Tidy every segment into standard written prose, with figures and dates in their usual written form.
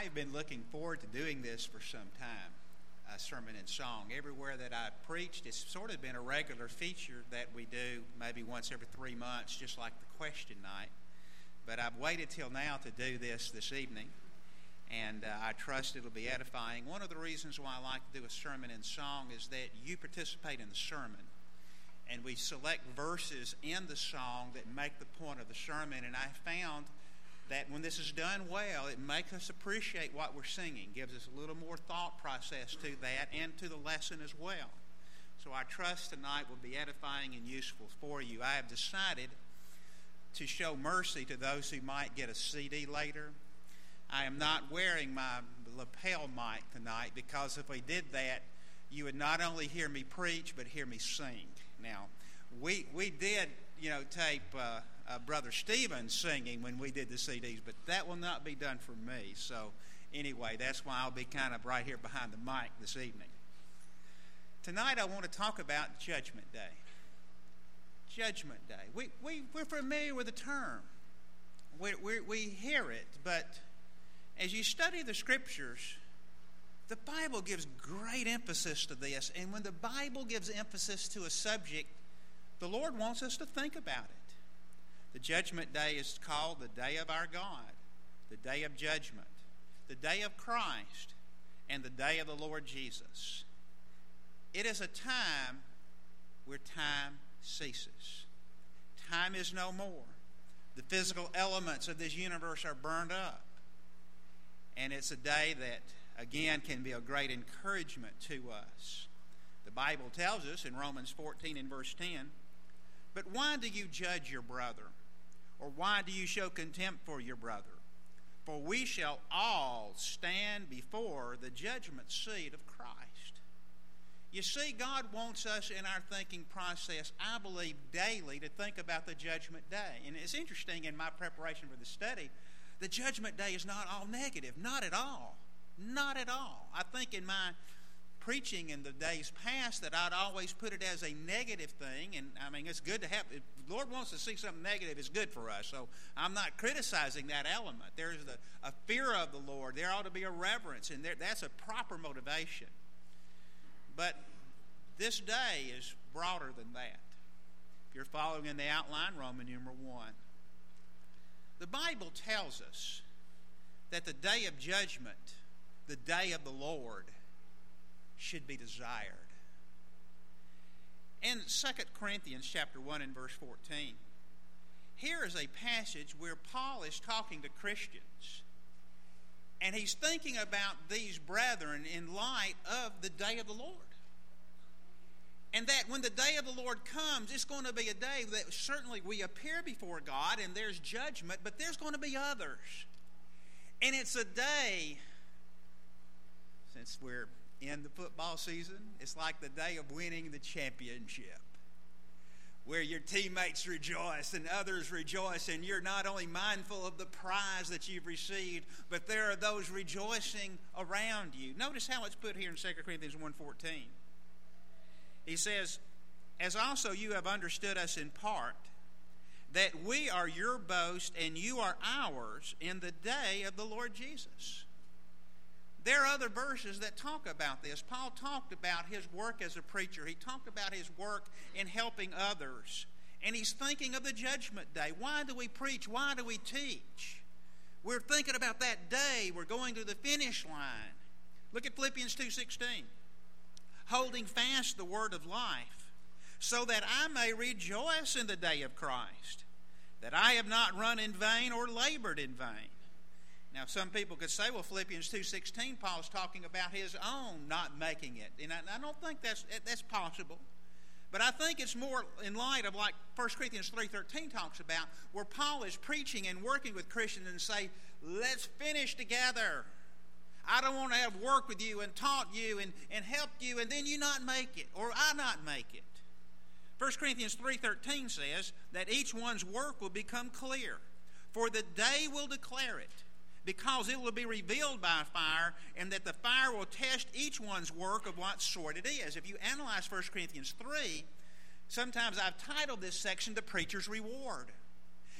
I've been looking forward to doing this for some time, a sermon and song. Everywhere that I've preached, it's sort of been a regular feature that we do maybe once every 3 months, just like the question night. But I've waited till now to do this evening, and I trust it'll be edifying. One of the reasons why I like to do a sermon and song is that you participate in the sermon, and we select verses in the song that make the point of the sermon. And I found that when this is done well, it makes us appreciate what we're singing, gives us a little more thought process to that and to the lesson as well. So I trust tonight will be edifying and useful for you. I have decided to show mercy to those who might get a CD later. I am not wearing my lapel mic tonight, because if we did that, you would not only hear me preach, but hear me sing. Now, we did, tape Brother Stephen singing when we did the CDs, but that will not be done for me. So anyway, that's why I'll be kind of right here behind the mic this evening. Tonight I want to talk about Judgment Day. Judgment Day. We're familiar with the term. We hear it, but as you study the Scriptures, the Bible gives great emphasis to this. And when the Bible gives emphasis to a subject, the Lord wants us to think about it. The Judgment Day is called the Day of our God, the Day of Judgment, the Day of Christ, and the Day of the Lord Jesus. It is a time where time ceases. Time is no more. The physical elements of this universe are burned up. And it's a day that, again, can be a great encouragement to us. The Bible tells us in Romans 14 and verse 10, "But why do you judge your brother? Or why do you show contempt for your brother? For we shall all stand before the judgment seat of Christ." You see, God wants us in our thinking process, I believe, daily to think about the Judgment Day. And it's interesting, in my preparation for the study, the Judgment Day is not all negative. Not at all. Not at all. I think in my preaching in the days past that I'd always put it as a negative thing. And I mean, it's good to have, if the Lord wants to see something negative, it's good for us. So I'm not criticizing that element. There's a fear of the Lord. There ought to be a reverence, and that's a proper motivation. But this day is broader than that. If you're following in the outline, Roman numeral 1. The Bible tells us that the day of judgment, the day of the Lord, should be desired. In 2 Corinthians chapter 1 and verse 14, here is a passage where Paul is talking to Christians, and he's thinking about these brethren in light of the day of the Lord. And that when the day of the Lord comes, it's going to be a day that certainly we appear before God and there's judgment, but there's going to be others. And it's a day, since we're in the football season, it's like the day of winning the championship, where your teammates rejoice and others rejoice, and you're not only mindful of the prize that you've received, but there are those rejoicing around you. Notice how it's put here in 2 Corinthians 1:14. He says, "As also you have understood us in part, that we are your boast and you are ours in the day of the Lord Jesus." There are other verses that talk about this. Paul talked about his work as a preacher. He talked about his work in helping others. And he's thinking of the Judgment Day. Why do we preach? Why do we teach? We're thinking about that day. We're going to the finish line. Look at Philippians 2:16. "Holding fast the word of life, so that I may rejoice in the day of Christ, that I have not run in vain or labored in vain." Now, some people could say, well, Philippians 2:16, Paul's talking about his own not making it. And I don't think that's possible. But I think it's more in light of like 1 Corinthians 3:13 talks about, where Paul is preaching and working with Christians and say, let's finish together. I don't want to have worked with you and taught you and helped you and then you not make it, or I not make it. 1 Corinthians 3:13 says that each one's work will become clear, for the day will declare it, because it will be revealed by fire, and that the fire will test each one's work of what sort it is. If you analyze 1 Corinthians 3, sometimes I've titled this section, "The Preacher's Reward."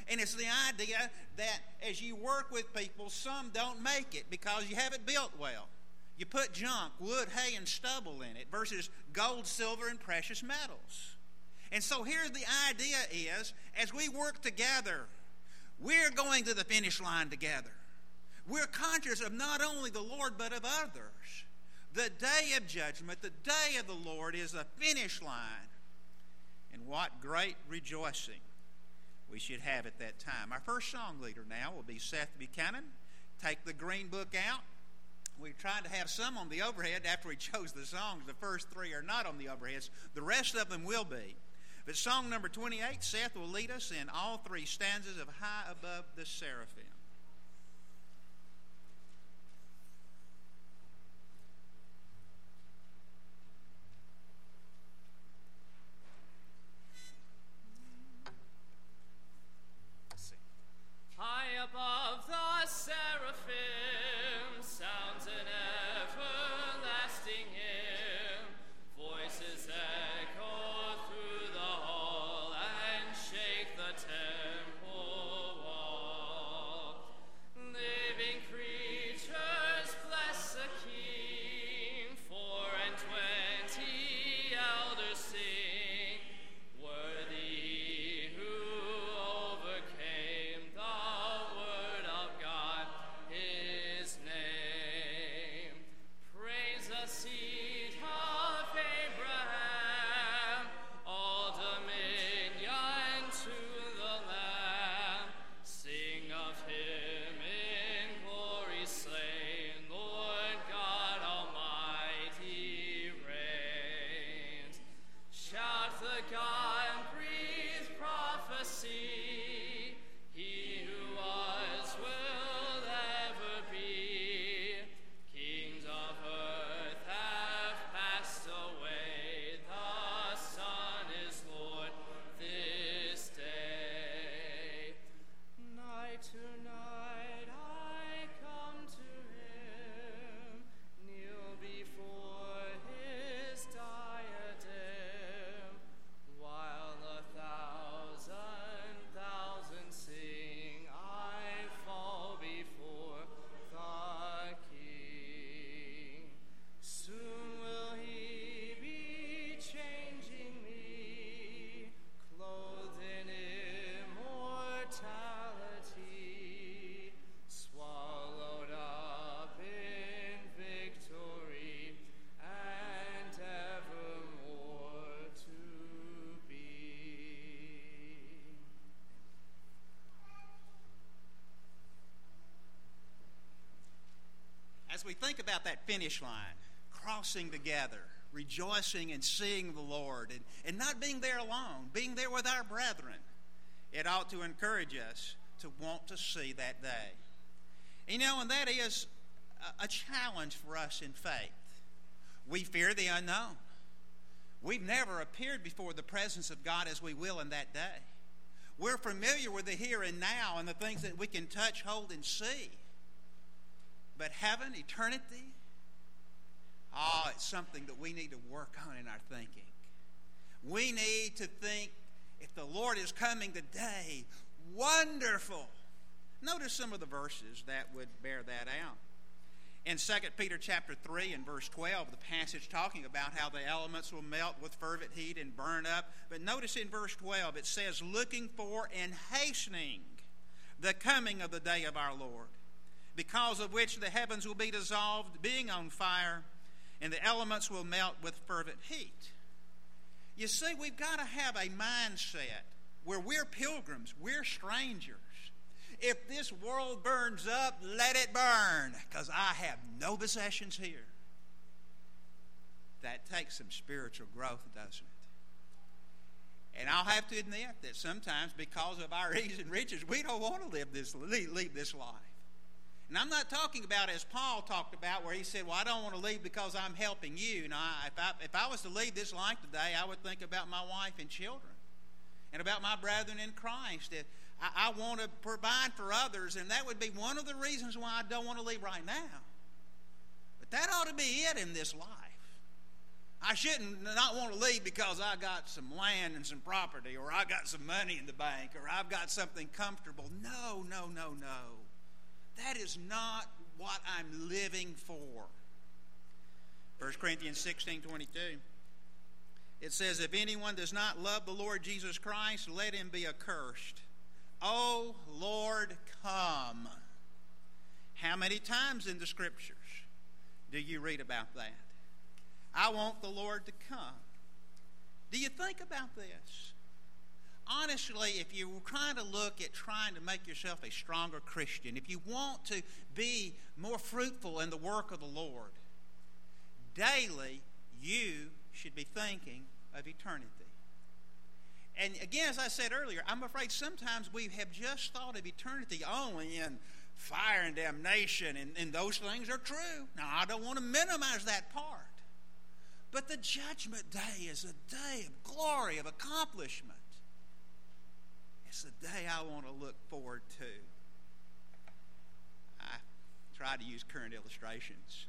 And it's the idea that as you work with people, some don't make it because you haven't built well. You put junk, wood, hay, and stubble in it versus gold, silver, and precious metals. And so here's the idea is, as we work together, we're going to the finish line together. We're conscious of not only the Lord, but of others. The day of judgment, the day of the Lord is the finish line. And what great rejoicing we should have at that time. Our first song leader now will be Seth Buchanan. Take the green book out. We tried to have some on the overhead after we chose the songs. The first three are not on the overheads. The rest of them will be. But song number 28, Seth will lead us in all three stanzas of High Above the Seraphim. High above the seraphim sounds an everlasting hymn. Voices echo through the hall and shake the temple wall. Living creatures bless the King. 24 elders sing. Worthy who overcame the word of God, his name. Praise the seed of Abraham, all dominion to the Lamb. Sing of him in glory slain, Lord God Almighty reigns. Shout the God-breathed prophecy, he who was, will ever be. Kings of earth have passed away, the Son is Lord this day. Night to night I come to him, kneel before his diadem, while 1,000,000 sing, I fall before the King. Soon will he be changing me, clothed in immortality, swallowed up in victory, and evermore to be. As we think about that finish line, crossing together, rejoicing and seeing the Lord, and not being there alone, being there with our brethren, it ought to encourage us to want to see that day. You know, and that is a challenge for us in faith. We fear the unknown. We've never appeared before the presence of God as we will in that day. We're familiar with the here and now and the things that we can touch, hold, and see. But heaven, eternity, it's something that we need to work on in our thinking. We need to think, if the Lord is coming today, wonderful. Notice some of the verses that would bear that out. In 2 Peter chapter 3 and verse 12, the passage talking about how the elements will melt with fervent heat and burn up. But notice in verse 12, it says, looking for and hastening the coming of the day of our Lord, because of which the heavens will be dissolved, being on fire, and the elements will melt with fervent heat. You see, we've got to have a mindset where we're pilgrims, we're strangers. If this world burns up, let it burn, because I have no possessions here. That takes some spiritual growth, doesn't it? And I'll have to admit that sometimes, because of our ease and riches, we don't want to leave this life. And I'm not talking about as Paul talked about, where he said, well, I don't want to leave because I'm helping you. No, if I was to leave this life today, I would think about my wife and children and about my brethren in Christ. I want to provide for others, and that would be one of the reasons why I don't want to leave right now. But that ought to be it in this life. I shouldn't not want to leave because I got some land and some property, or I got some money in the bank, or I've got something comfortable. No, no, no, no. That is not what I'm living for. 1 Corinthians 16:22. It says, if anyone does not love the Lord Jesus Christ, let him be accursed. O Lord, come. How many times in the Scriptures do you read about that? I want the Lord to come. Do you think about this? Honestly, if you're trying to look at trying to make yourself a stronger Christian, if you want to be more fruitful in the work of the Lord, daily you should be thinking of eternity. And again, as I said earlier, I'm afraid sometimes we have just thought of eternity only in fire and damnation, and those things are true. Now, I don't want to minimize that part. But the judgment day is a day of glory, of accomplishment. It's the day I want to look forward to. I try to use current illustrations.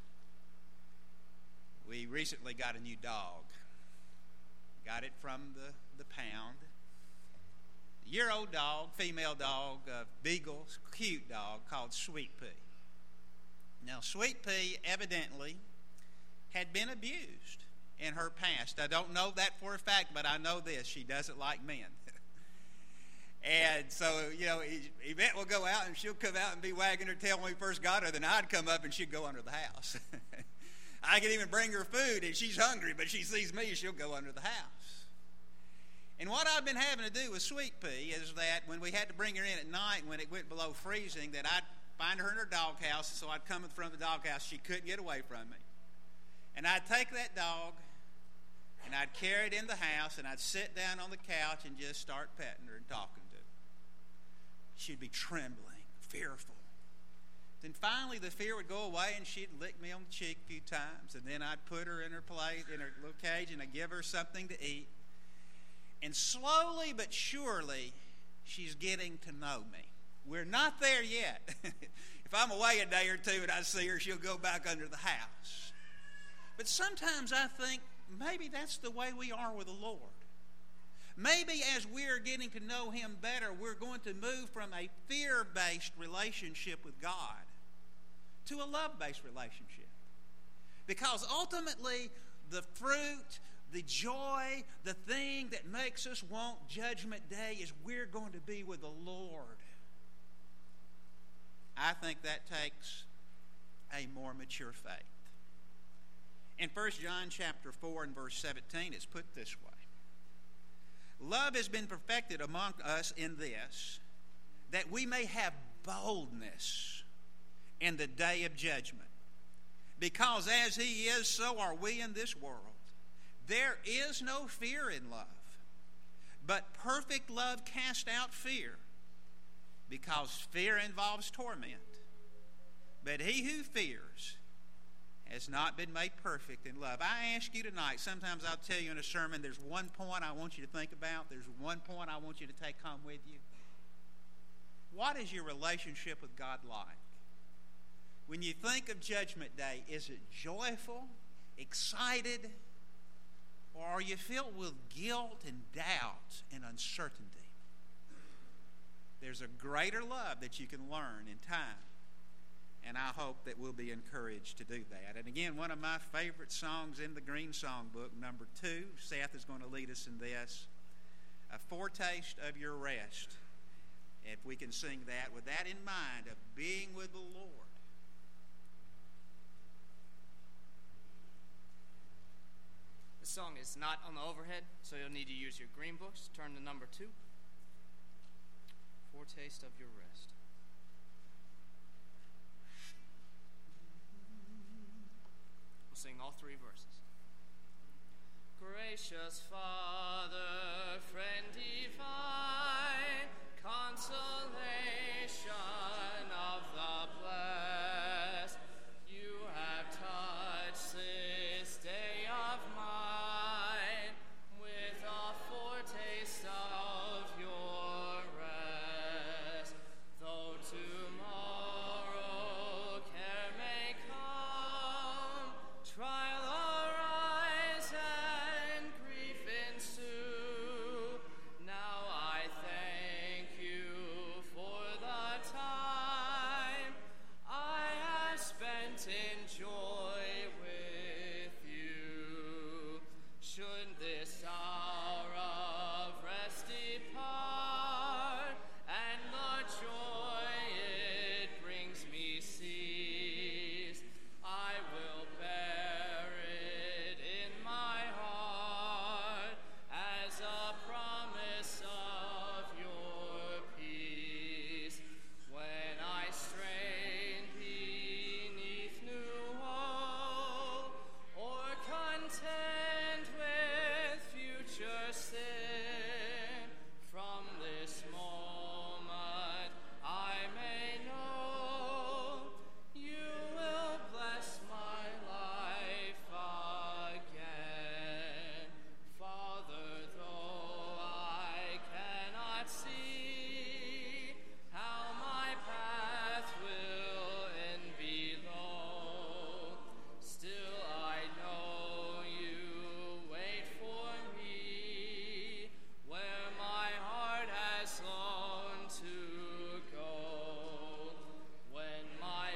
We recently got a new dog. Got it from the pound. A year-old dog, female dog, beagle, cute dog called Sweet Pea. Now, Sweet Pea evidently had been abused in her past. I don't know that for a fact, but I know this. She doesn't like men. And so, Yvette will go out and she'll come out and be wagging her tail when we first got her. Then I'd come up and she'd go under the house. I could even bring her food, and she's hungry, but she sees me, she'll go under the house. And what I've been having to do with Sweet Pea is that when we had to bring her in at night, when it went below freezing, that I'd find her in her doghouse, so I'd come in front of the doghouse. She couldn't get away from me. And I'd take that dog, and I'd carry it in the house, and I'd sit down on the couch and just start petting her and talking to her. She'd be trembling, fearful. Then finally the fear would go away, and she'd lick me on the cheek a few times, and then I'd put her in her place, in her little cage, and I'd give her something to eat. And slowly but surely, she's getting to know me. We're not there yet. If I'm away a day or two and I see her, she'll go back under the house. But sometimes I think maybe that's the way we are with the Lord. Maybe as we're getting to know Him better, we're going to move from a fear-based relationship with God to a love-based relationship. Because ultimately, the fruit, the joy, the thing that makes us want Judgment Day is we're going to be with the Lord. I think that takes a more mature faith. In 1 John chapter 4 and verse 17, it's put this way. Love has been perfected among us in this, that we may have boldness in the day of judgment. Because as He is, so are we in this world. There is no fear in love, but perfect love casts out fear, because fear involves torment. But he who fears has not been made perfect in love. I ask you tonight, sometimes I'll tell you in a sermon, there's one point I want you to think about. There's one point I want you to take home with you. What is your relationship with God like? When you think of Judgment Day, is it joyful, excited, or are you filled with guilt and doubt and uncertainty? There's a greater love that you can learn in time. And I hope that we'll be encouraged to do that. And again, one of my favorite songs in the Green Songbook, number 2, Seth is going to lead us in this, A Foretaste of Your Rest. If we can sing that with that in mind, of being with the Lord. The song is not on the overhead, so you'll need to use your green books. Turn to number 2. Foretaste of Your Rest. We'll sing all 3 verses. Gracious Father, friend divine, consolation of the blessed, you have touched this day of mine with a foretaste of your rest. Though tomorrow care may come, trial arise in joy with you. Should this hour of rest depart, and the joy it brings me cease, I will bear it in my heart as a promise of your peace. When I strain beneath new woe, or contend with future sin, from this moment I may know you will bless my life again. Father, though I cannot see how my path will end below, still I know you wait for me where my heart has longed to go. When my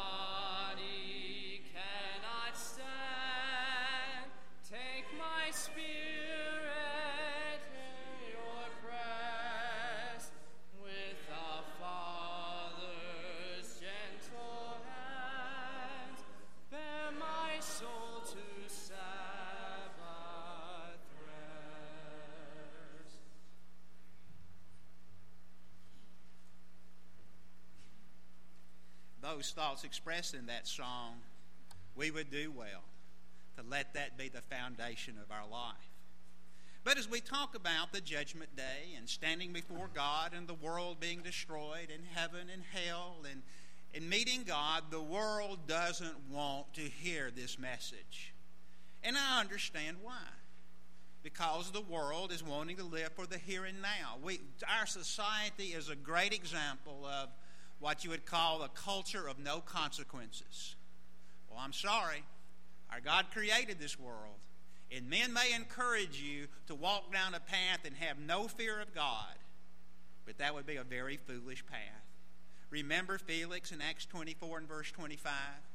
body cannot stand, take my spirit in your breast. With a father's gentle hands, bear my soul to Sabbath rest. Those thoughts expressed in that song, we would do well to let that be the foundation of our life. But as we talk about the judgment day and standing before God and the world being destroyed and heaven and hell and meeting God, the world doesn't want to hear this message. And I understand why. Because the world is wanting to live for the here and now. Our society is a great example of what you would call a culture of no consequences. Well, I'm sorry. Our God created this world. And men may encourage you to walk down a path and have no fear of God. But that would be a very foolish path. Remember Felix in Acts 24 and verse 25?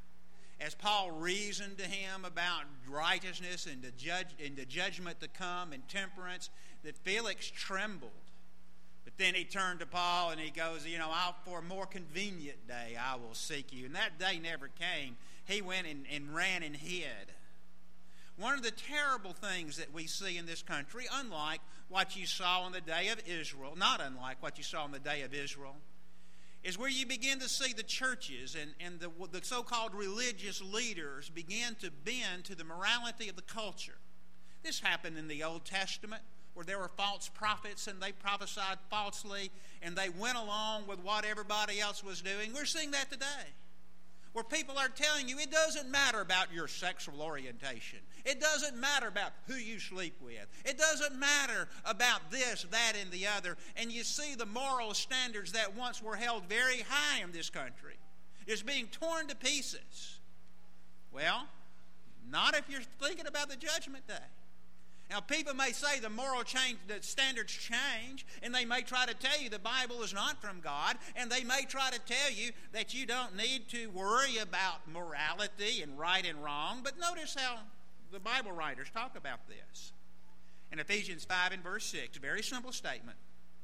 As Paul reasoned to him about righteousness and the judgment to come and temperance, that Felix trembled. But then he turned to Paul and he goes, for a more convenient day I will seek you. And that day never came. He went and ran and hid. One of the terrible things that we see in this country, unlike what you saw on the day of Israel, not unlike what you saw on the day of Israel, is where you begin to see the churches and the so-called religious leaders begin to bend to the morality of the culture. This happened in the Old Testament, where there were false prophets and they prophesied falsely and they went along with what everybody else was doing. We're seeing that today, where people are telling you it doesn't matter about your sexual orientation. It doesn't matter about who you sleep with. It doesn't matter about this, that, and the other. And you see the moral standards that once were held very high in this country is being torn to pieces. Well, not if you're thinking about the judgment day. Now, people may say the standards change, and they may try to tell you the Bible is not from God, and they may try to tell you that you don't need to worry about morality and right and wrong. But notice how the Bible writers talk about this. In Ephesians 5 and verse 6, very simple statement.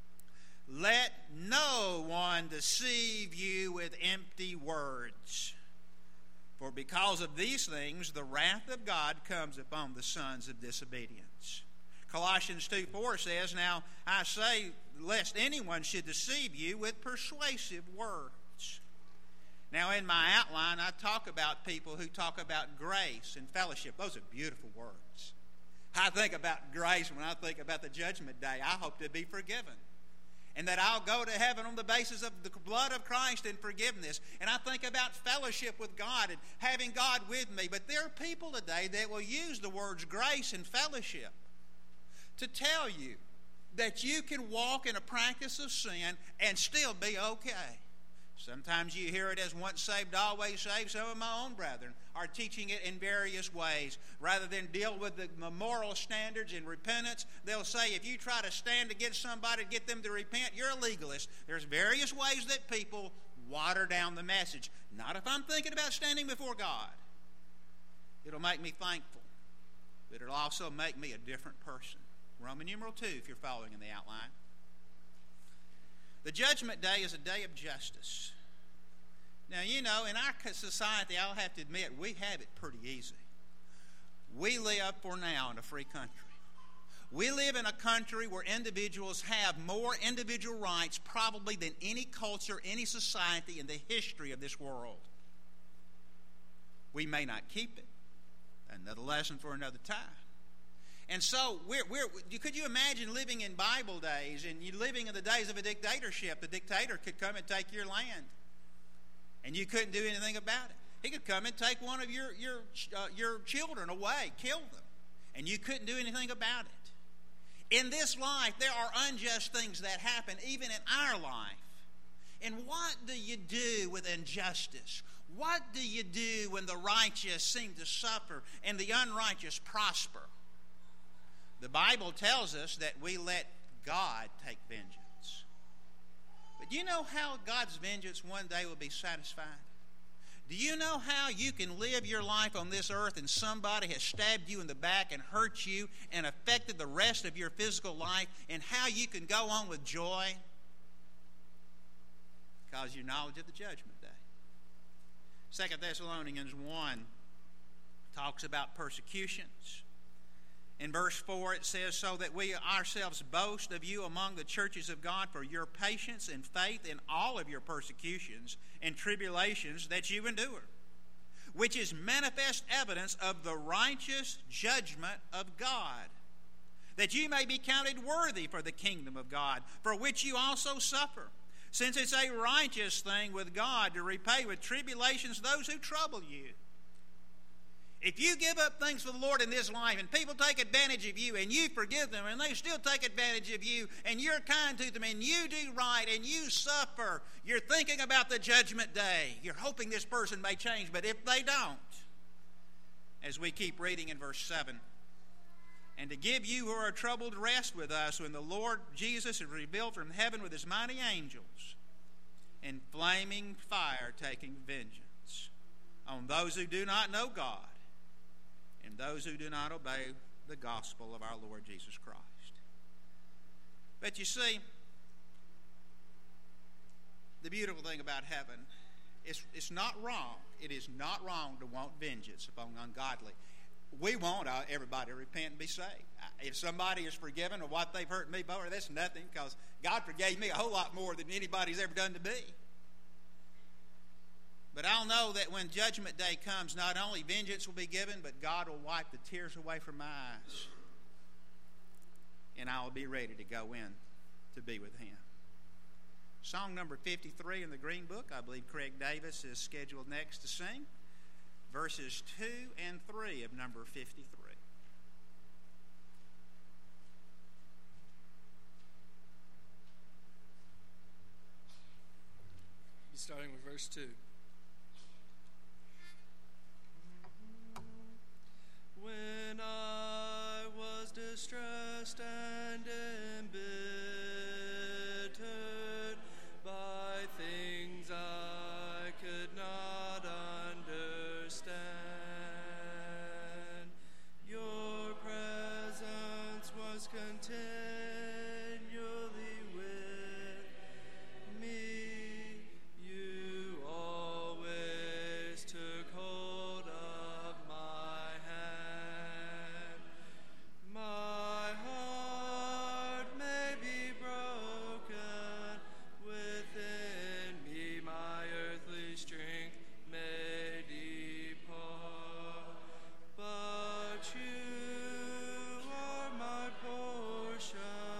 Let no one deceive you with empty words. For because of these things, the wrath of God comes upon the sons of disobedience. Colossians 2:4 says, Now I say, lest anyone should deceive you with persuasive words. Now in my outline, I talk about people who talk about grace and fellowship. Those are beautiful words. I think about grace when I think about the judgment day. I hope to be forgiven, and that I'll go to heaven on the basis of the blood of Christ and forgiveness. And I think about fellowship with God and having God with me. But there are people today that will use the words grace and fellowship to tell you that you can walk in a practice of sin and still be okay. Sometimes you hear it as once saved, always saved. Some of my own brethren are teaching it in various ways. Rather than deal with the moral standards and repentance, they'll say if you try to stand against somebody to get them to repent, you're a legalist. There's various ways that people water down the message. Not if I'm thinking about standing before God. It'll make me thankful, but it'll also make me a different person. Roman numeral 2, if you're following in the outline. The judgment day is a day of justice. Now, you know, in our society, I'll have to admit, we have it pretty easy. We live for now in a free country. We live in a country where individuals have more individual rights probably than any culture, any society in the history of this world. We may not keep it. Another lesson for another time. And so, could you imagine living in Bible days and you living in the days of a dictatorship? The dictator could come and take your land, and you couldn't do anything about it. He could come and take one of your children away, kill them, and you couldn't do anything about it. In this life, there are unjust things that happen, even in our life. And what do you do with injustice? What do you do when the righteous seem to suffer and the unrighteous prosper? The Bible tells us that we let God take vengeance. But do you know how God's vengeance one day will be satisfied? Do you know how you can live your life on this earth and somebody has stabbed you in the back and hurt you and affected the rest of your physical life, and how you can go on with joy? Because of your knowledge of the judgment day. 2 Thessalonians 1 talks about persecutions. In verse 4 it says, so that we ourselves boast of you among the churches of God for your patience and faith in all of your persecutions and tribulations that you endure, which is manifest evidence of the righteous judgment of God, that you may be counted worthy for the kingdom of God, for which you also suffer, since it's a righteous thing with God to repay with tribulations those who trouble you. If you give up things for the Lord in this life and people take advantage of you and you forgive them and they still take advantage of you and you're kind to them and you do right and you suffer, you're thinking about the judgment day. You're hoping this person may change, but if they don't, as we keep reading in verse 7, and to give you who are troubled rest with us when the Lord Jesus is revealed from heaven with his mighty angels in flaming fire taking vengeance on those who do not know God and those who do not obey the gospel of our Lord Jesus Christ. But you see, the beautiful thing about heaven, it's not wrong. It is not wrong to want vengeance upon ungodly. We want everybody to repent and be saved. If somebody is forgiven of what they've hurt me for, that's nothing, because God forgave me a whole lot more than anybody's ever done to me. But I'll know that when Judgment Day comes, not only vengeance will be given, but God will wipe the tears away from my eyes. And I will be ready to go in to be with him. Song number 53 in the Green Book, I believe Craig Davis is scheduled next to sing. Verses 2 and 3 of number 53. Starting with verse 2. When I was distressed and embittered by things I could not understand, your presence was continually with me. You always took hold of my hand. My heart may be broken within me, my earthly strength may depart, but you are my portion.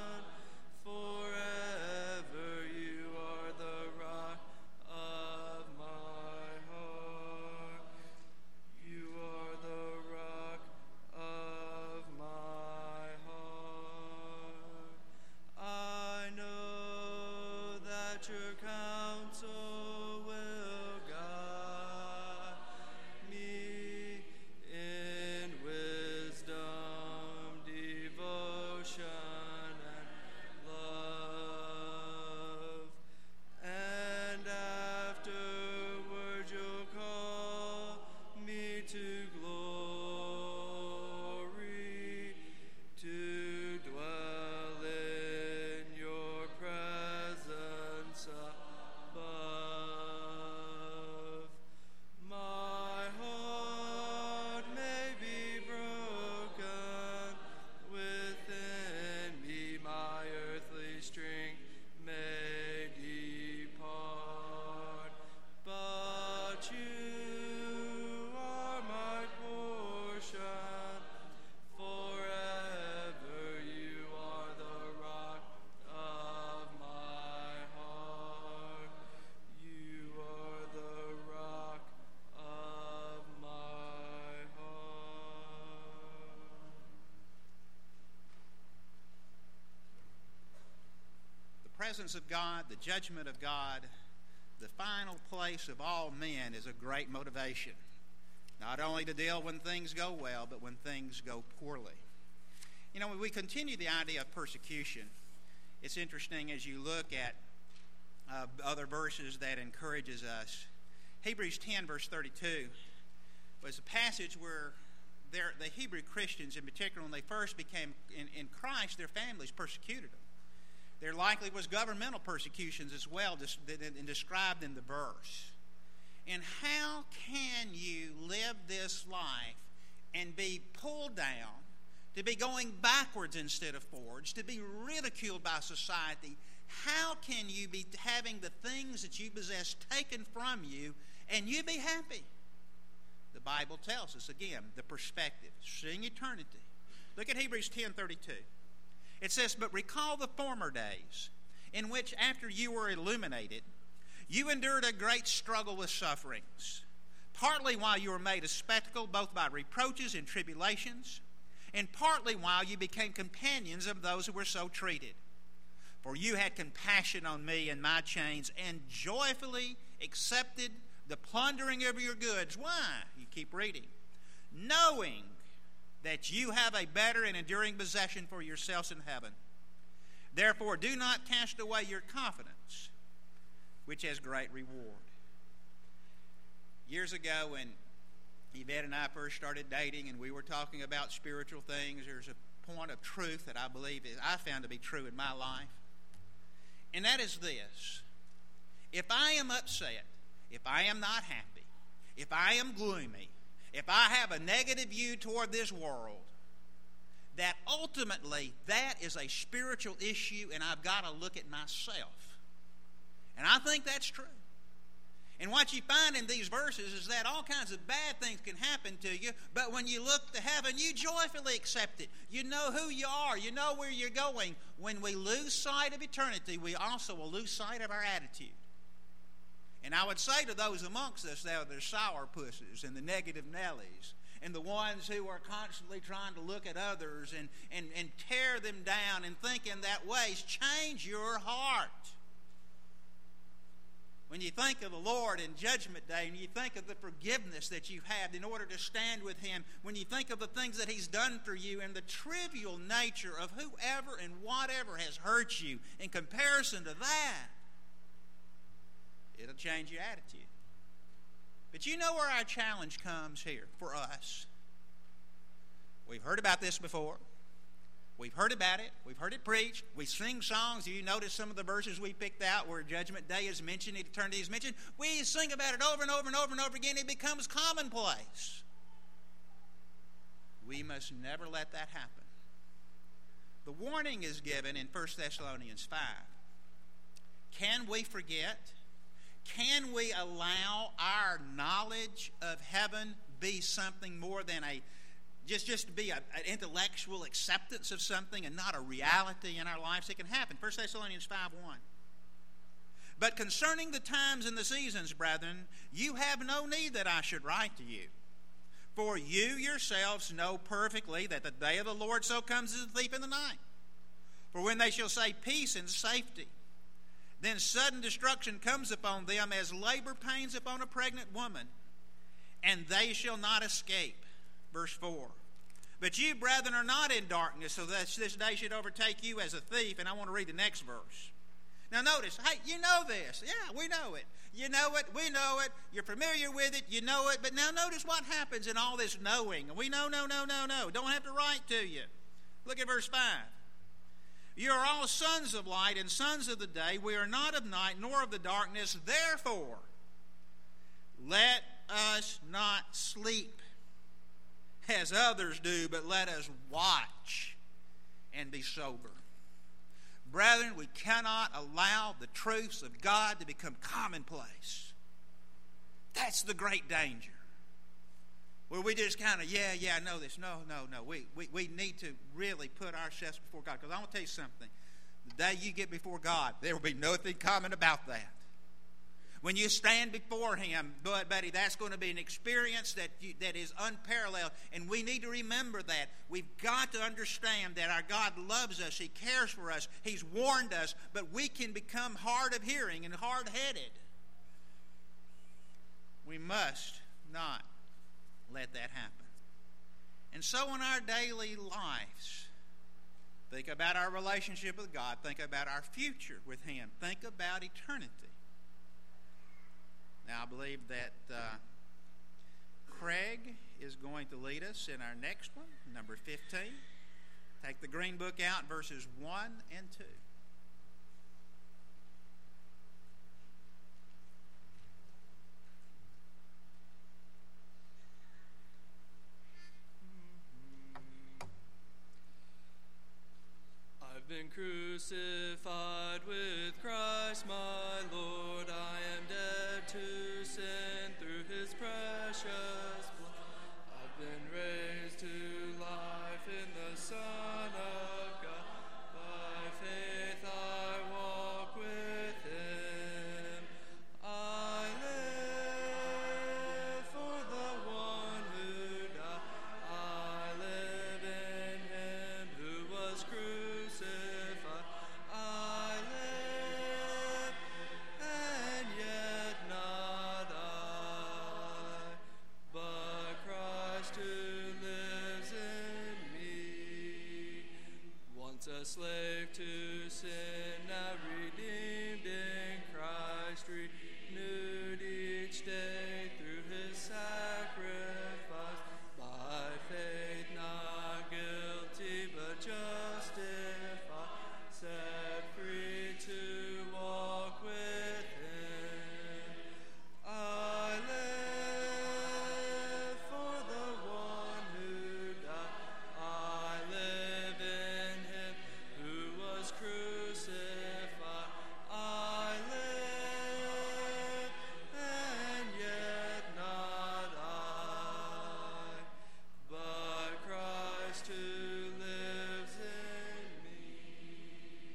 presence of God, the judgment of God, the final place of all men is a great motivation. Not only to deal when things go well, but when things go poorly. You know, when we continue the idea of persecution, it's interesting as you look at other verses that encourages us. Hebrews 10, verse 32, was a passage where the Hebrew Christians, in particular, when they first became in Christ, their families persecuted them. There likely was governmental persecutions as well, described in the verse. And how can you live this life and be pulled down, to be going backwards instead of forwards, to be ridiculed by society? How can you be having the things that you possess taken from you and you be happy? The Bible tells us, again, the perspective, seeing eternity. Look at Hebrews 10:32. It says, "But recall the former days, in which after you were illuminated, you endured a great struggle with sufferings, partly while you were made a spectacle both by reproaches and tribulations, and partly while you became companions of those who were so treated. For you had compassion on me and my chains, and joyfully accepted the plundering of your goods." Why? You keep reading. "Knowing that you have a better and enduring possession for yourselves in heaven. Therefore do not cast away your confidence, which has great reward." Years ago, when Yvette and I first started dating and we were talking about spiritual things, there's a point of truth that I believe I found to be true in my life. And that is this: if I am upset, if I am not happy, if I am gloomy, if I have a negative view toward this world, that ultimately that is a spiritual issue, and I've got to look at myself. And I think that's true. And what you find in these verses is that all kinds of bad things can happen to you, but when you look to heaven, you joyfully accept it. You know who you are. You know where you're going. When we lose sight of eternity, we also will lose sight of our attitude. And I would say to those amongst us that are sourpusses and the negative Nellies and the ones who are constantly trying to look at others and tear them down and think in that way, change your heart. When you think of the Lord in Judgment Day and you think of the forgiveness that you've had in order to stand with Him, when you think of the things that He's done for you and the trivial nature of whoever and whatever has hurt you in comparison to that, it'll change your attitude. But you know where our challenge comes here for us. We've heard about this before. We've heard about it. We've heard it preached. We sing songs. You notice some of the verses we picked out where Judgment Day is mentioned, eternity is mentioned. We sing about it over and over and over and over again. It becomes commonplace. We must never let that happen. The warning is given in 1 Thessalonians 5. Can we forget? Can we allow our knowledge of heaven be something more than just to be an intellectual acceptance of something and not a reality in our lives? It can happen. 1 Thessalonians 5:1. "But concerning the times and the seasons, brethren, you have no need that I should write to you. For you yourselves know perfectly that the day of the Lord so comes as a thief in the night. For when they shall say peace and safety, then sudden destruction comes upon them as labor pains upon a pregnant woman, and they shall not escape." Verse 4. "But you, brethren, are not in darkness, so that this day should overtake you as a thief." And I want to read the next verse. Now notice, hey, you know this. Yeah, we know it. You know it, we know it. You're familiar with it, you know it. But now notice what happens in all this knowing. We know. Don't have to write to you. Look at verse 5. "You are all sons of light and sons of the day. We are not of night nor of the darkness. Therefore, let us not sleep as others do, but let us watch and be sober." Brethren, we cannot allow the truths of God to become commonplace. That's the great danger. Where we just kind of, I know this. No. We need to really put ourselves before God. Because I want to tell you something. The day you get before God, there will be nothing common about that. When you stand before Him, buddy, that's going to be an experience that is unparalleled. And we need to remember that. We've got to understand that our God loves us. He cares for us. He's warned us. But we can become hard of hearing and hard-headed. We must not let that happen. And so in our daily lives, think about our relationship with God. Think about our future with Him. Think about eternity. Now, I believe that Craig is going to lead us in our next one, number 15. Take the green book out, verses 1 and 2. I've been crucified with Christ my Lord. I am dead to sin through His precious blood. I've been raised to life in the Son of God. By faith I walk with Him. I live for the one who died. I live in Him who was crucified. I live, and yet not I, but Christ who lives in me. Once a slave to sin, now redeemed in Christ, renewed each day through His sacrifice. By faith not guilty, but justified, set free to walk with Him. I live for the one who died. I live in Him who was crucified. I live, and yet not I, but Christ who lives in me.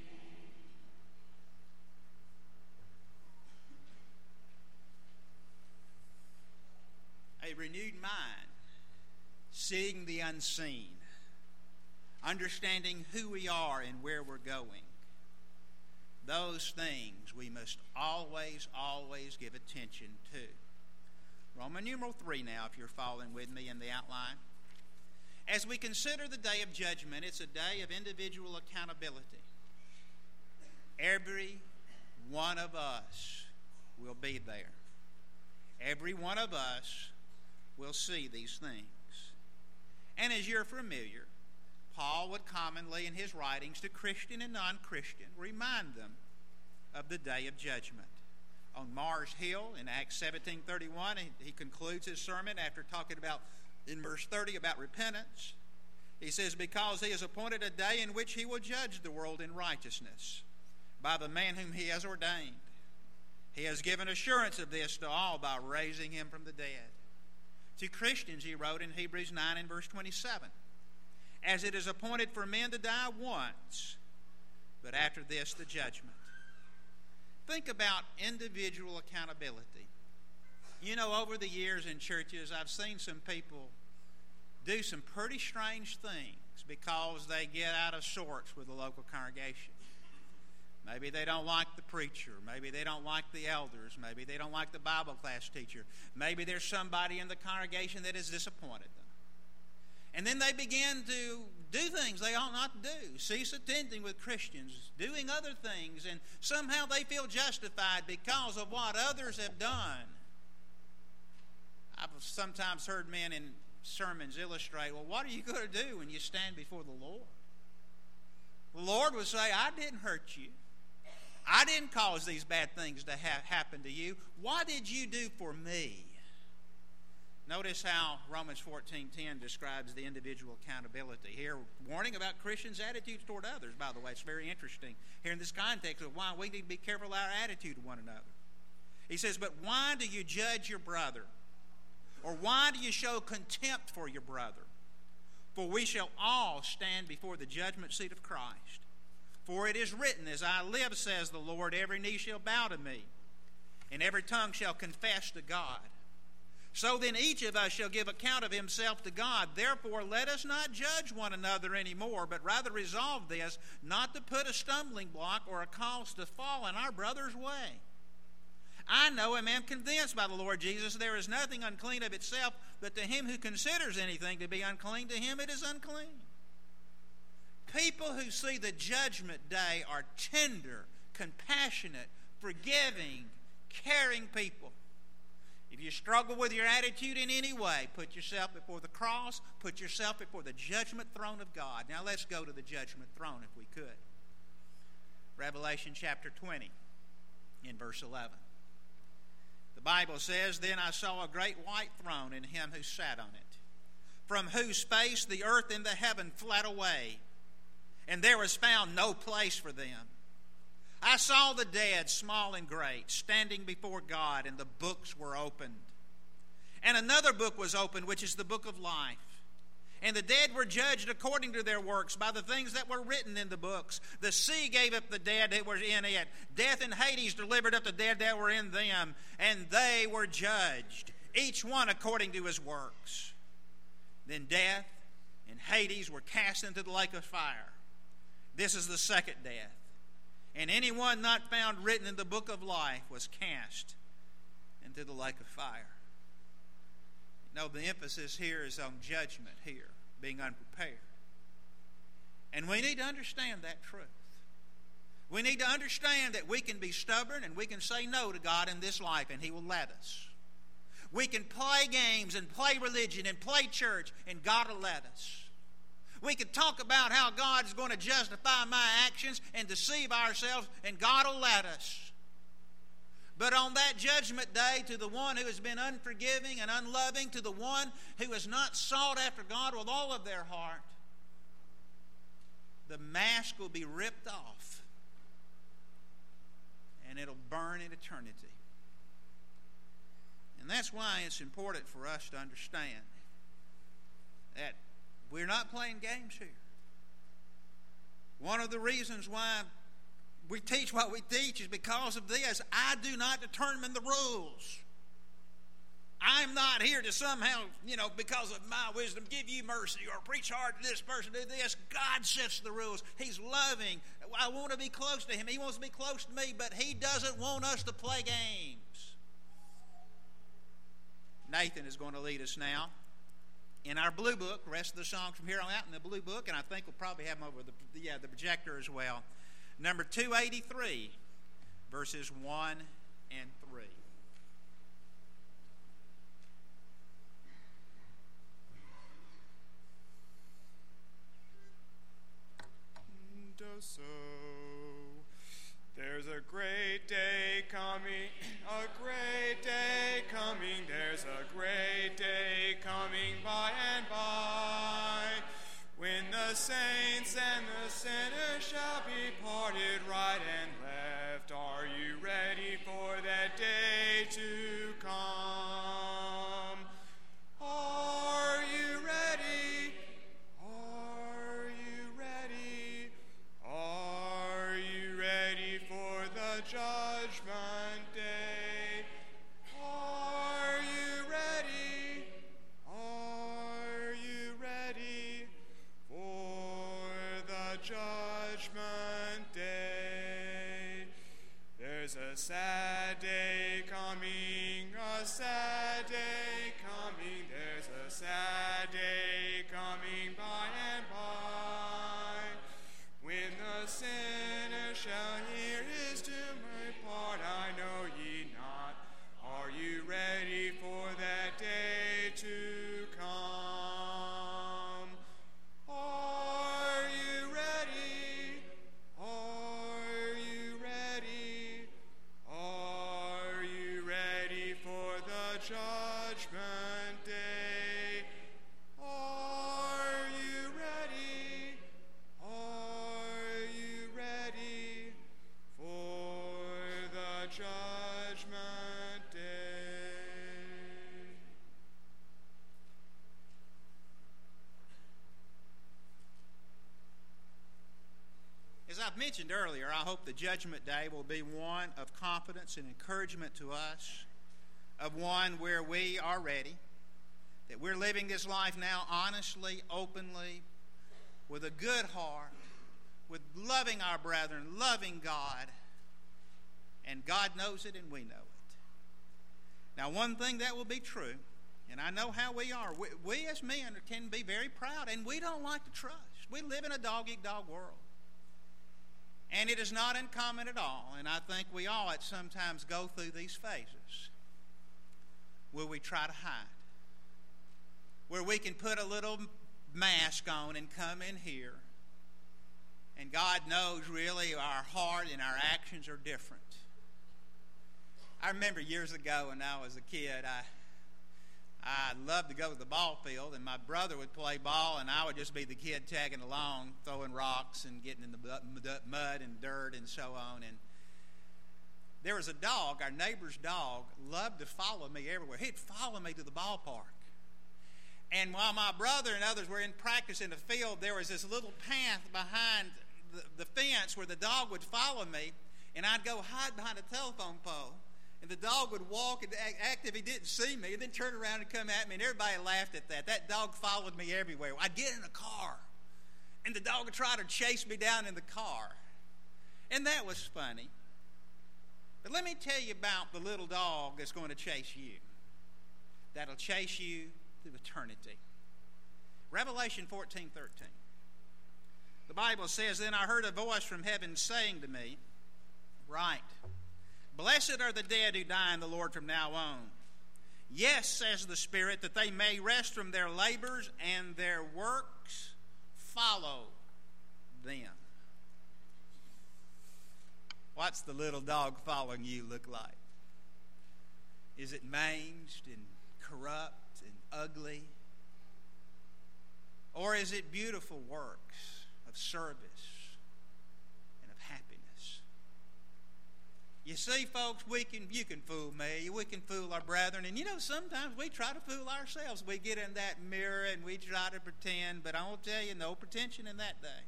A renewed mind, seeing the unseen, understanding who we are and where we're going. Those things we must always, always give attention to. Roman numeral 3 now, if you're following with me in the outline. As we consider the day of judgment, it's a day of individual accountability. Every one of us will be there. Every one of us will see these things. And as you're familiar, Paul would commonly in his writings to Christian and non-Christian remind them of the day of judgment. On Mars Hill in Acts 17:31, he concludes his sermon after talking about, in verse 30, about repentance. He says, because He has appointed a day in which He will judge the world in righteousness by the man whom He has ordained. He has given assurance of this to all by raising Him from the dead. To Christians, he wrote in Hebrews 9 and verse 27, as it is appointed for men to die once, but after this the judgment. Think about individual accountability. You know, over the years in churches, I've seen some people do some pretty strange things because they get out of sorts with the local congregation. Maybe they don't like the preacher. Maybe they don't like the elders. Maybe they don't like the Bible class teacher. Maybe there's somebody in the congregation that has disappointed them. And then they begin to do things they ought not to do. Cease attending with Christians, doing other things, and somehow they feel justified because of what others have done. I've sometimes heard men in sermons illustrate, well, what are you going to do when you stand before the Lord? The Lord would say, I didn't hurt you. I didn't cause these bad things to happen to you. What did you do for me? Notice how Romans 14:10 describes the individual accountability. Here, warning about Christians' attitudes toward others, by the way. It's very interesting here in this context of why we need to be careful of our attitude to one another. He says, but why do you judge your brother? Or why do you show contempt for your brother? For we shall all stand before the judgment seat of Christ. For it is written, as I live, says the Lord, every knee shall bow to me, and every tongue shall confess to God. So then each of us shall give account of himself to God. Therefore let us not judge one another anymore, but rather resolve this, not to put a stumbling block or a cause to fall in our brother's way. I know and am convinced by the Lord Jesus there is nothing unclean of itself, but to him who considers anything to be unclean, to him it is unclean. People who see the judgment day are tender, compassionate, forgiving, caring people. If you struggle with your attitude in any way, put yourself before the cross, put yourself before the judgment throne of God. Now let's go to the judgment throne if we could. Revelation chapter 20 in verse 11. The Bible says, Then I saw a great white throne and him who sat on it, from whose face the earth and the heaven fled away, and there was found no place for them. I saw the dead, small and great, standing before God, and the books were opened. And another book was opened, which is the book of life. And the dead were judged according to their works by the things that were written in the books. The sea gave up the dead that were in it. Death and Hades delivered up the dead that were in them. And they were judged, each one according to his works. Then death and Hades were cast into the lake of fire. This is the second death. And anyone not found written in the book of life was cast into the lake of fire. No, the emphasis here is on judgment here, being unprepared. And we need to understand that truth. We need to understand that we can be stubborn and we can say no to God in this life and he will let us. We can play games and play religion and play church and God will let us. We could talk about how God's going to justify my actions and deceive ourselves, and God will let us. But on that judgment day, to the one who has been unforgiving and unloving, to the one who has not sought after God with all of their heart, the mask will be ripped off, and it'll burn in eternity. And that's why it's important for us to understand that we're not playing games here. One of the reasons why we teach what we teach is because of this. I do not determine the rules. I'm not here to somehow, because of my wisdom, give you mercy or preach hard to this person, do this. God sets the rules. He's loving. I want to be close to him. He wants to be close to me, but he doesn't want us to play games. Nathan is going to lead us now in our blue book, the rest of the songs from here on out in the blue book, and I think we'll probably have them over the projector as well. Number 283, verses 1 and 3. So there's a great day coming, a great day coming, there's a great day coming by and by, when the saints and the sinners shall be parted right and left. Are you ready for that day to come? Are you ready? Are you ready? Are you ready for the judgment day? Are you ready? Are you ready for the judgment day? There's a sad day coming, a sad day coming. There's a sad day coming by and by, when the sinner shall hear his doom report. I know ye not. Are you ready for that day to come? Are you ready? Are you ready? Are you ready for the judgment day? Are you ready? Are you ready? I've mentioned earlier, I hope the Judgment Day will be one of confidence and encouragement to us, of one where we are ready, that we're living this life now honestly, openly, with a good heart, with loving our brethren, loving God, and God knows it and we know it. Now, one thing that will be true, and I know how we are, we as men can be very proud, and we don't like to trust. We live in a dog-eat-dog world. And it is not uncommon at all, and I think we all at sometimes go through these phases where we try to hide, where we can put a little mask on and come in here, and God knows really our heart and our actions are different. I remember years ago when I was a kid, I loved to go to the ball field, and my brother would play ball, and I would just be the kid tagging along, throwing rocks and getting in the mud and dirt and so on. And there was a dog, our neighbor's dog, loved to follow me everywhere. He'd follow me to the ballpark. And while my brother and others were in practice in the field, there was this little path behind the fence where the dog would follow me, and I'd go hide behind a telephone pole. And the dog would walk and act if he didn't see me, and then turn around and come at me, and everybody laughed at that. That dog followed me everywhere. I'd get in a car, and the dog would try to chase me down in the car. And that was funny. But let me tell you about the little dog that's going to chase you. That'll chase you through eternity. Revelation 14:13. The Bible says, "Then I heard a voice from heaven saying to me, Write, Blessed are the dead who die in the Lord from now on. Yes, says the Spirit, that they may rest from their labors and their works follow them." What's the little dog following you look like? Is it manged and corrupt and ugly? Or is it beautiful works of service and of happiness? You see, folks, you can fool me. We can fool our brethren. And, sometimes we try to fool ourselves. We get in that mirror and we try to pretend. But I will tell you, no pretension in that day.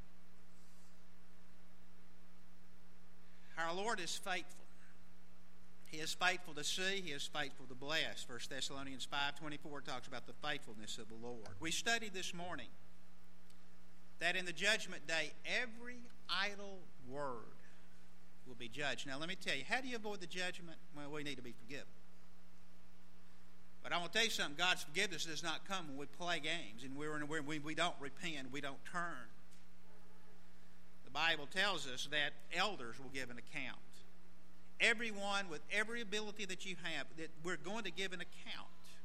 Our Lord is faithful. He is faithful to see. He is faithful to bless. 1 Thessalonians 5:24 talks about the faithfulness of the Lord. We studied this morning that in the judgment day, every idle word will be judged. Now, let me tell you, how do you avoid the judgment? Well, we need to be forgiven. But I want to tell you something. God's forgiveness does not come when we play games and we don't repent, we don't turn. The Bible tells us that elders will give an account. Everyone with every ability that you have, that we're going to give an account.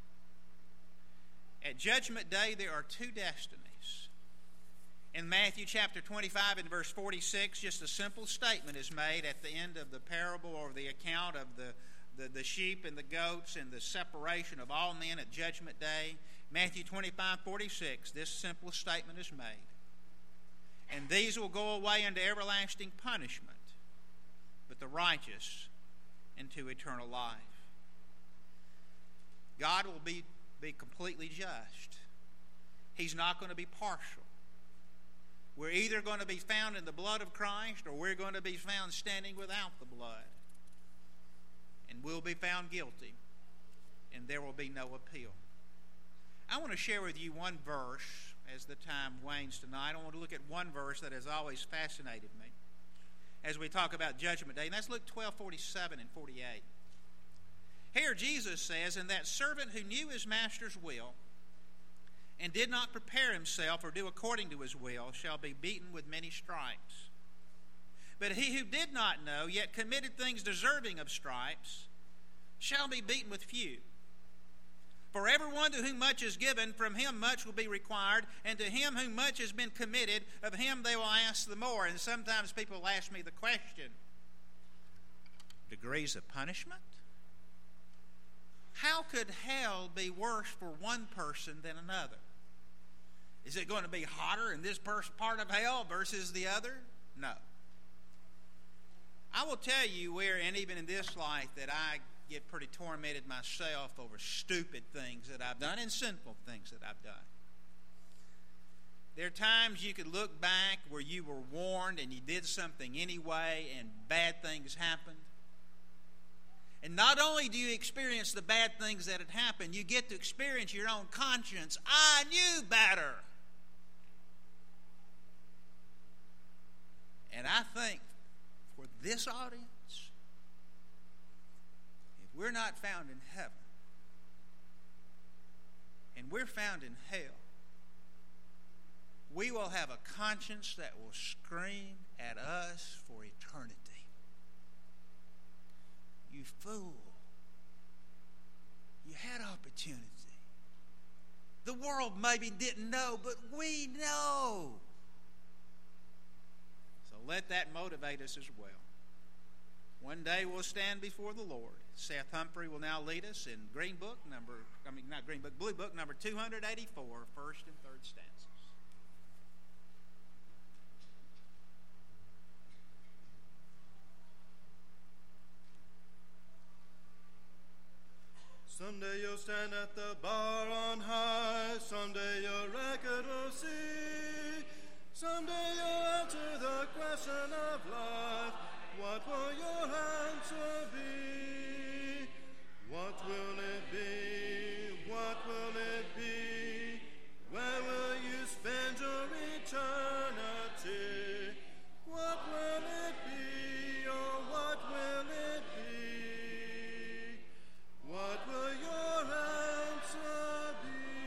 At Judgment Day, there are two destinies. In Matthew chapter 25 and verse 46, just a simple statement is made at the end of the parable or the account of the sheep and the goats and the separation of all men at Judgment Day. Matthew 25:46, this simple statement is made. "And these will go away into everlasting punishment, but the righteous into eternal life." God will be completely just. He's not going to be partial. We're either going to be found in the blood of Christ or we're going to be found standing without the blood. And we'll be found guilty, and there will be no appeal. I want to share with you one verse as the time wanes tonight. I want to look at one verse that has always fascinated me as we talk about Judgment Day, and that's Luke 12:47 and 48. Here Jesus says, "And that servant who knew his master's will and did not prepare himself or do according to his will shall be beaten with many stripes. But he who did not know, yet committed things deserving of stripes, shall be beaten with few. For everyone to whom much is given, from him much will be required, and to him whom much has been committed, of him they will ask the more." And sometimes people ask me the question, degrees of punishment? How could hell be worse for one person than another? Is it going to be hotter in this part of hell versus the other? No. I will tell you and even in this life, that I get pretty tormented myself over stupid things that I've done and sinful things that I've done. There are times you could look back where you were warned and you did something anyway and bad things happened. And not only do you experience the bad things that had happened, you get to experience your own conscience. I knew better. And I think for this audience, if we're not found in heaven and we're found in hell, we will have a conscience that will scream at us for eternity. You fool. You had opportunity. The world maybe didn't know, but we know. So let that motivate us as well. One day we'll stand before the Lord. Seth Humphrey will now lead us in Blue Book number 284, first and third stanzas. Someday you'll stand at the bar on high. Someday your record will see. Someday you'll answer the question of life. What will your answer be? What will it be? What will it be? Where will you spend your eternity? What will it be? Oh, what will it be? What will your answer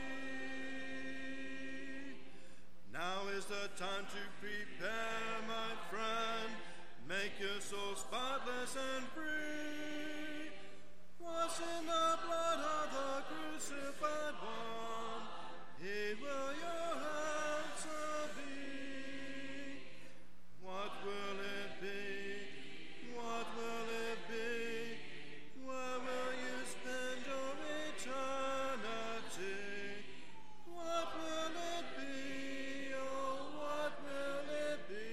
be? Now is the time to prepare, my friend. Make your soul spotless and free. Wash in the blood of the crucified one. He will your answer be. What will it be? What will it be? Where will you spend your eternity? What will it be? Oh, what will it be?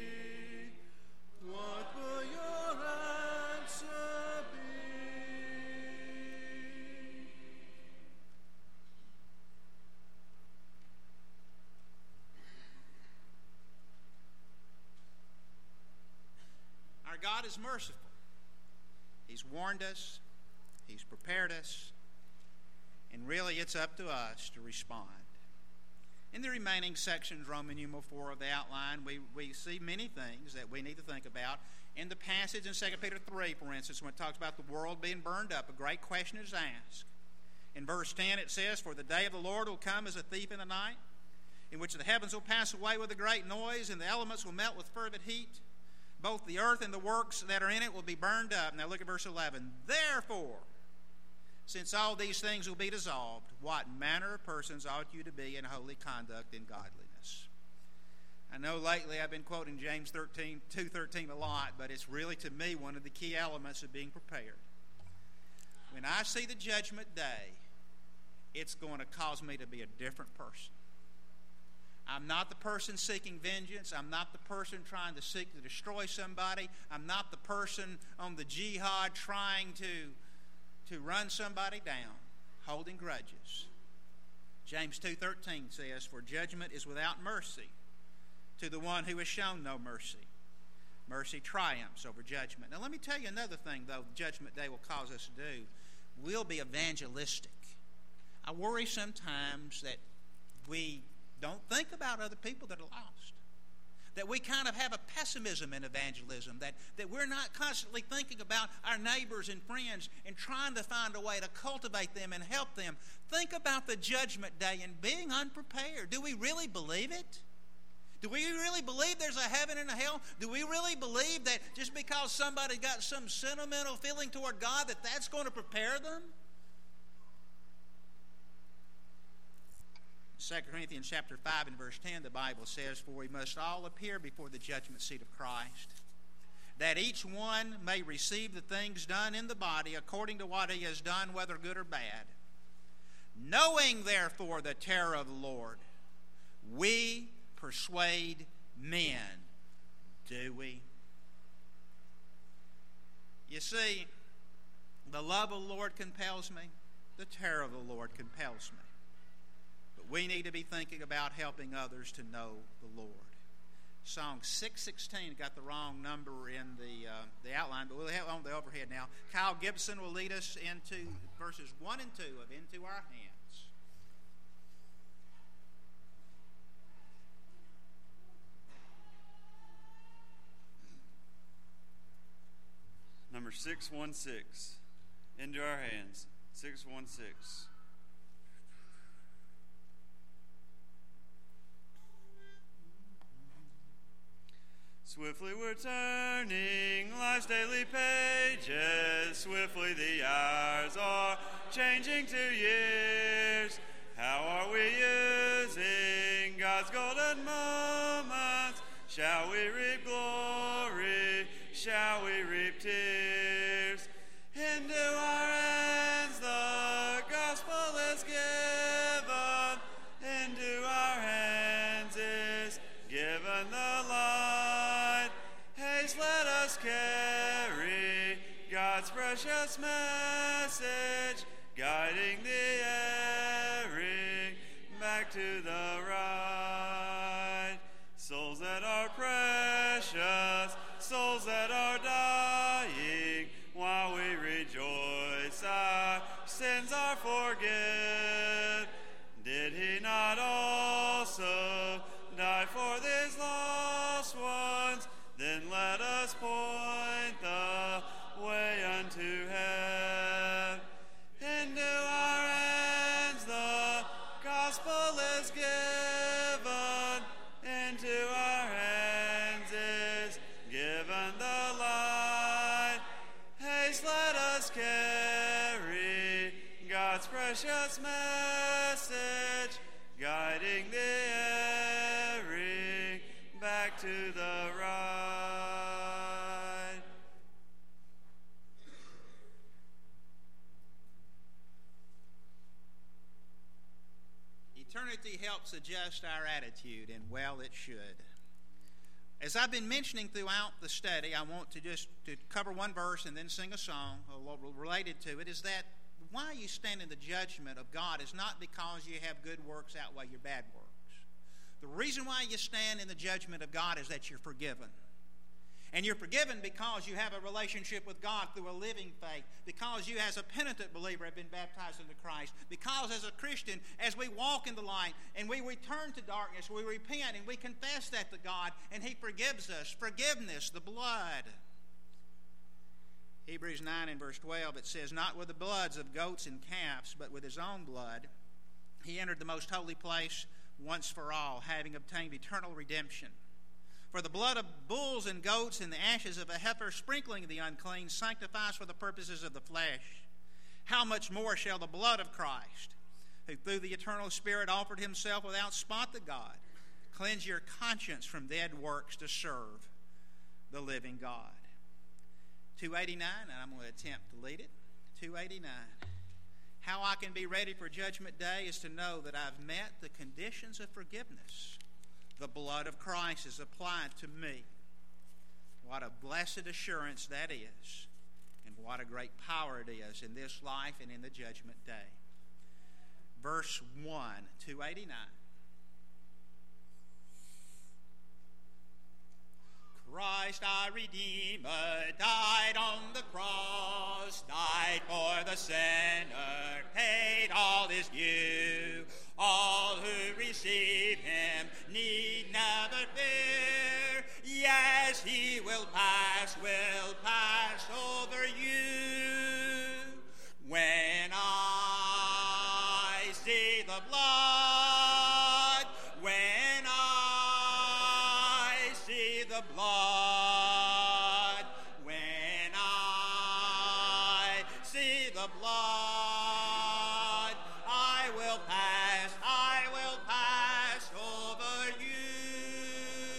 What will your answer be? Our God is merciful. He's warned us. He's prepared us. And really, it's up to us to respond. In the remaining sections, Roman numeral 4 of the outline, we see many things that we need to think about. In the passage in 2 Peter 3, for instance, when it talks about the world being burned up, a great question is asked. In verse 10, it says, "For the day of the Lord will come as a thief in the night, in which the heavens will pass away with a great noise, and the elements will melt with fervent heat. Both the earth and the works that are in it will be burned up." Now look at verse 11. "Therefore, since all these things will be dissolved, what manner of persons ought you to be in holy conduct and godliness?" I know lately I've been quoting James 2:13 a lot, but it's really, to me, one of the key elements of being prepared. When I see the judgment day, it's going to cause me to be a different person. I'm not the person seeking vengeance. I'm not the person trying to seek to destroy somebody. I'm not the person on the jihad trying to run somebody down, holding grudges. James 2:13 says, "For judgment is without mercy to the one who has shown no mercy. Mercy triumphs over judgment." Now let me tell you another thing, though, Judgment Day will cause us to do. We'll be evangelistic. I worry sometimes that we don't think about other people that are lost. That we kind of have a pessimism in evangelism, that we're not constantly thinking about our neighbors and friends and trying to find a way to cultivate them and help them. Think about the judgment day and being unprepared. Do we really believe it? Do we really believe there's a heaven and a hell? Do we really believe that just because somebody got some sentimental feeling toward God, that that's going to prepare them? 2 Corinthians chapter 5 and verse 10, the Bible says, "For we must all appear before the judgment seat of Christ, that each one may receive the things done in the body according to what he has done, whether good or bad. Knowing, therefore, the terror of the Lord, we persuade men." Do we? You see, the love of the Lord compels me. The terror of the Lord compels me. But we need to be thinking about helping others to know the Lord. Song 616 got the wrong number in the outline, but we'll have it on the overhead now. Kyle Gibson will lead us into verses 1 and 2 of Into Our Hands. Number 616, Into Our Hands, 616. Swiftly we're turning life's daily pages. Swiftly the hours are changing to years. How are we using God's golden moments? Shall we reap glory? Shall we reap tears? Into our hands the gospel is given. Into our hands is given the light. Haste, let us carry God's precious message, guiding the erring back to the right. Souls that are precious, souls that are dying, while we rejoice our sins are forgiven. Did he not also die for these lost ones? Then let us point the way unto heaven. Into our hands the gospel is given. Into our hands is given the light. Haste, let us carry God's precious message, guiding the erring back to the right. Eternity helps adjust our attitude, and well, it should. As I've been mentioning throughout the study, I want to just cover one verse and then sing a song related to it, is that why you stand in the judgment of God is not because you have good works outweigh your bad works. The reason why you stand in the judgment of God is that you're forgiven. And you're forgiven because you have a relationship with God through a living faith, because you as a penitent believer have been baptized into Christ, because as a Christian, as we walk in the light and we return to darkness, we repent and we confess that to God, and He forgives us. Forgiveness, the blood. Hebrews 9 and verse 12, it says, "Not with the bloods of goats and calves, but with His own blood, He entered the most holy place once for all, having obtained eternal redemption. For the blood of bulls and goats and the ashes of a heifer sprinkling the unclean sanctifies for the purposes of the flesh. How much more shall the blood of Christ, who through the eternal Spirit offered Himself without spot to God, cleanse your conscience from dead works to serve the living God." 289, and I'm going to attempt to lead it. 289. How I can be ready for Judgment Day is to know that I've met the conditions of forgiveness. The blood of Christ is applied to me. What a blessed assurance that is, and what a great power it is in this life and in the Judgment Day. Verse 1, 289. Christ our Redeemer died on the cross, died for the sinner, paid all his due. All who receive Him need never fear. Yes, He will pass over you. When I see the blood, when I see the blood, when I see the blood, I will pass over you.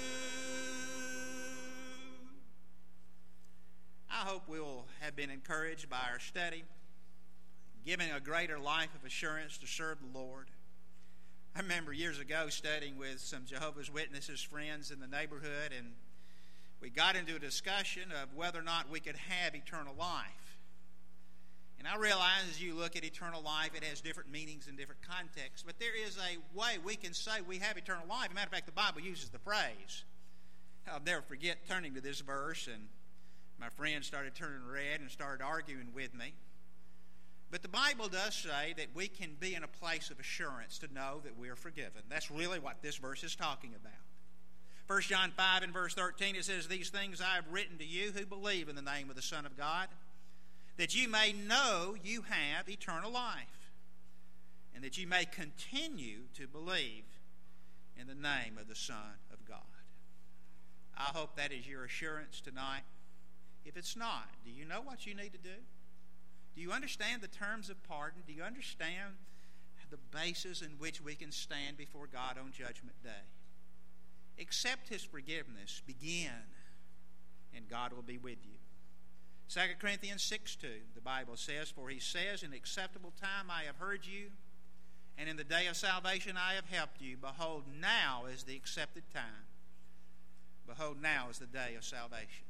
I hope we'll have been encouraged by our study, giving a greater life of assurance to serve the Lord. I remember years ago studying with some Jehovah's Witnesses friends in the neighborhood, and we got into a discussion of whether or not we could have eternal life. And I realize as you look at eternal life, it has different meanings in different contexts. But there is a way we can say we have eternal life. As a matter of fact, the Bible uses the phrase. I'll never forget turning to this verse, and my friend started turning red and started arguing with me. But the Bible does say that we can be in a place of assurance to know that we are forgiven. That's really what this verse is talking about. 1 John 5 and verse 13, it says, "These things I have written to you who believe in the name of the Son of God, that you may know you have eternal life, and that you may continue to believe in the name of the Son of God." I hope that is your assurance tonight. If it's not, do you know what you need to do? Do you understand the terms of pardon? Do you understand the basis in which we can stand before God on Judgment Day? Accept His forgiveness. Begin, and God will be with you. 2 Corinthians 6:2, the Bible says, "For He says, in acceptable time I have heard you, and in the day of salvation I have helped you. Behold, now is the accepted time. Behold, now is the day of salvation."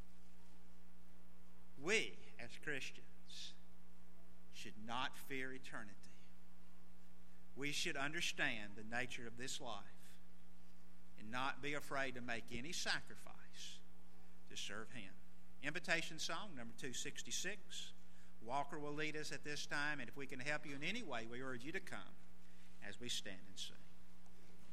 We, as Christians, should not fear eternity. We should understand the nature of this life and not be afraid to make any sacrifice to serve Him. Invitation song number 266. Walker will lead us at this time, and if we can help you in any way, we urge you to come as we stand and sing.